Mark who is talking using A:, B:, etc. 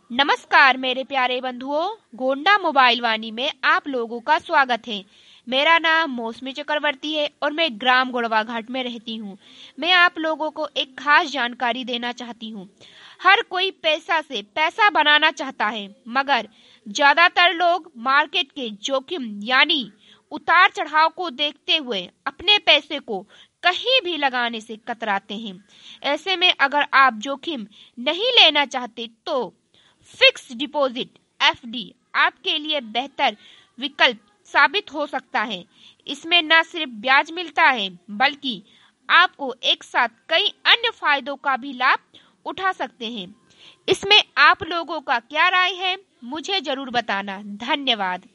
A: नमस्कार मेरे प्यारे बंधुओं, गोंडा मोबाइल वाणी में आप लोगों का स्वागत है। मेरा नाम मौसमी चक्रवर्ती है और मैं ग्राम गोड़वा घाट में रहती हूँ। मैं आप लोगों को एक खास जानकारी देना चाहती हूँ। हर कोई पैसा से पैसा बनाना चाहता है, मगर ज्यादातर लोग मार्केट के जोखिम यानी उतार चढ़ाव को देखते हुए अपने पैसे को कहीं भी लगाने से कतराते हैं। ऐसे में अगर आप जोखिम नहीं लेना चाहते तो फिक्स डिपॉजिट एफडी आपके लिए बेहतर विकल्प साबित हो सकता है। इसमें न सिर्फ ब्याज मिलता है, बल्कि आपको एक साथ कई अन्य फायदों का भी लाभ उठा सकते हैं। इसमें आप लोगों का क्या राय है, मुझे जरूर बताना। धन्यवाद।